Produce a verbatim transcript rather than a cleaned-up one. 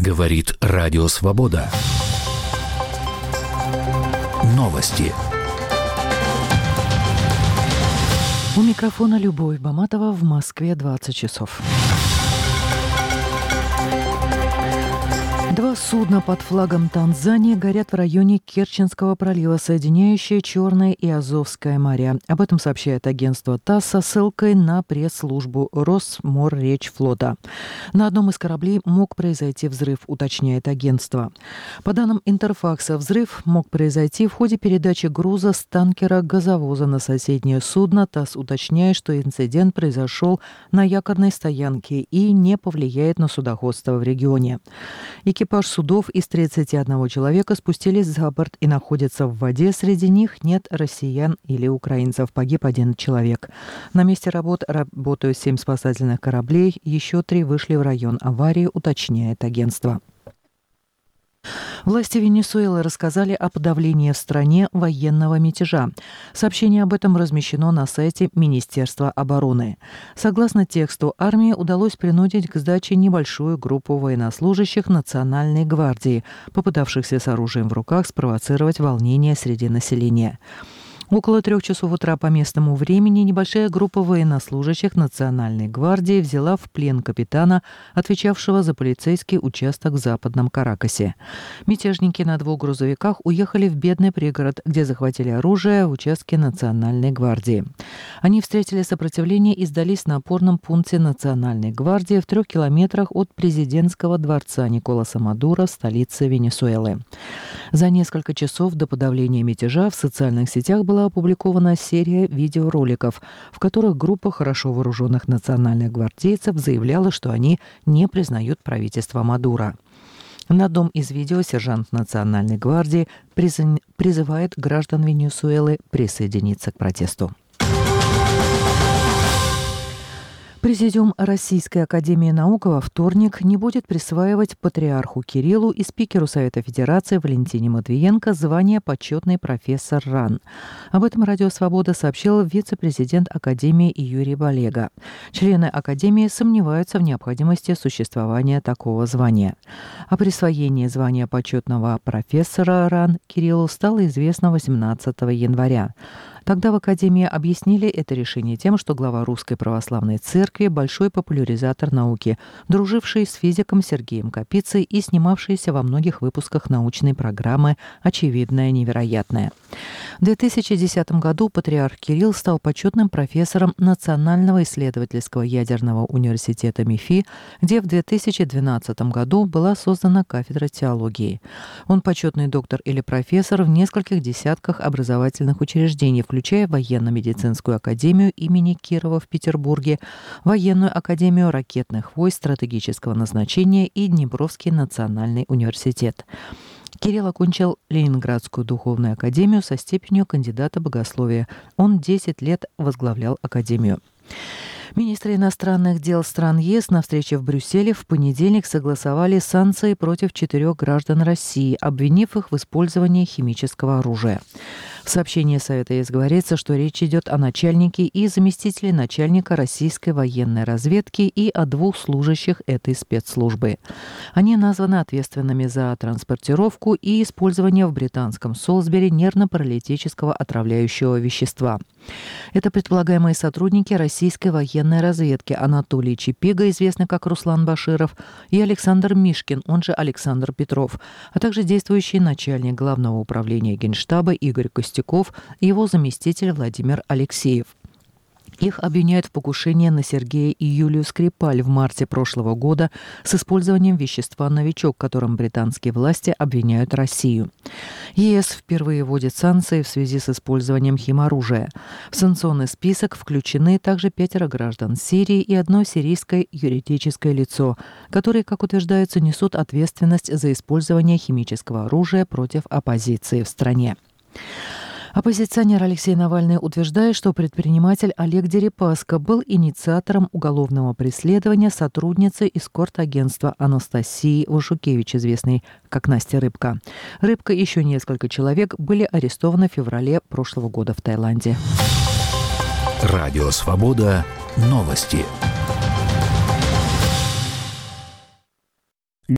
Говорит Радио Свобода. Новости. У микрофона Любовь Баматова. В Москве двадцать часов. Два судна под флагом Танзании горят в районе Керченского пролива, соединяющие Черное и Азовское моря. Об этом сообщает агентство ТАСС со ссылкой на пресс-службу Росморречфлота. На одном из кораблей мог произойти взрыв, уточняет агентство. По данным Интерфакса, взрыв мог произойти в ходе передачи груза с танкера газовоза на соседнее судно. ТАСС уточняет, что инцидент произошел на якорной стоянке и не повлияет на судоходство в регионе. Экипаж судов из тридцати одного человека спустились за борт и находятся в воде. Среди них нет россиян или украинцев. Погиб один человек. На месте работ работают семь спасательных кораблей. Еще три вышли в район аварии, уточняет агентство. Власти Венесуэлы рассказали о подавлении в стране военного мятежа. Сообщение об этом размещено на сайте Министерства обороны. Согласно тексту, армии удалось принудить к сдаче небольшую группу военнослужащих Национальной гвардии, попытавшихся с оружием в руках спровоцировать волнения среди населения. Около трех часов утра по местному времени небольшая группа военнослужащих Национальной гвардии взяла в плен капитана, отвечавшего за полицейский участок в Западном Каракасе. Мятежники на двух грузовиках уехали в бедный пригород, где захватили оружие в участке Национальной гвардии. Они встретили сопротивление и сдались на опорном пункте Национальной гвардии в трех километрах от президентского дворца Николаса Мадуро в столице Венесуэлы. За несколько часов до подавления мятежа в социальных сетях была была опубликована серия видеороликов, в которых группа хорошо вооруженных национальных гвардейцев заявляла, что они не признают правительство Мадуро. На одном из видео сержант Национальной гвардии призывает граждан Венесуэлы присоединиться к протесту. Президиум Российской академии наук во вторник не будет присваивать патриарху Кириллу и спикеру Совета Федерации Валентине Матвиенко звание почетный профессор РАН. Об этом Радио Свобода сообщил вице-президент Академии Юрий Балега. Члены Академии сомневаются в необходимости существования такого звания. О присвоении звания почетного профессора РАН Кириллу стало известно восемнадцатого января. Тогда в Академии объяснили это решение тем, что глава Русской Православной Церкви – большой популяризатор науки, друживший с физиком Сергеем Капицей и снимавшийся во многих выпусках научной программы «Очевидное невероятное». В две тысячи десятом году патриарх Кирилл стал почетным профессором Национального исследовательского ядерного университета МИФИ, где в две тысячи двенадцатом году была создана кафедра теологии. Он почетный доктор или профессор в нескольких десятках образовательных учреждений, включая военно-медицинскую академию имени Кирова в Петербурге, военную академию ракетных войск стратегического назначения и Днепровский национальный университет. Кирилл окончил Ленинградскую духовную академию со степенью кандидата богословия. Он десять лет возглавлял академию. Министры иностранных дел стран ЕС на встрече в Брюсселе в понедельник согласовали санкции против четырех граждан России, обвинив их в использовании химического оружия. В сообщении Совета ЕС говорится, что речь идет о начальнике и заместителе начальника российской военной разведки и о двух служащих этой спецслужбы. Они названы ответственными за транспортировку и использование в британском Солсбери нервно-паралитического отравляющего вещества. Это предполагаемые сотрудники российской военной разведки Анатолий Чепига, известный как Руслан Баширов, и Александр Мишкин, он же Александр Петров, а также действующий начальник Главного управления Генштаба Игорь Костяков и его заместитель Владимир Алексеев. Их обвиняют в покушении на Сергея и Юлию Скрипаль в марте прошлого года с использованием вещества «Новичок», которым британские власти обвиняют Россию. ЕС впервые вводит санкции в связи с использованием химоружия. В санкционный список включены также пятеро граждан Сирии и одно сирийское юридическое лицо, которые, как утверждается, несут ответственность за использование химического оружия против оппозиции в стране. Оппозиционер Алексей Навальный утверждает, что предприниматель Олег Дерипаска был инициатором уголовного преследования сотрудницы эскорт-агентства Анастасии Вашукевич, известной как Настя Рыбка. Рыбка и еще несколько человек были арестованы в феврале прошлого года в Таиланде. Радио Свобода. Новости.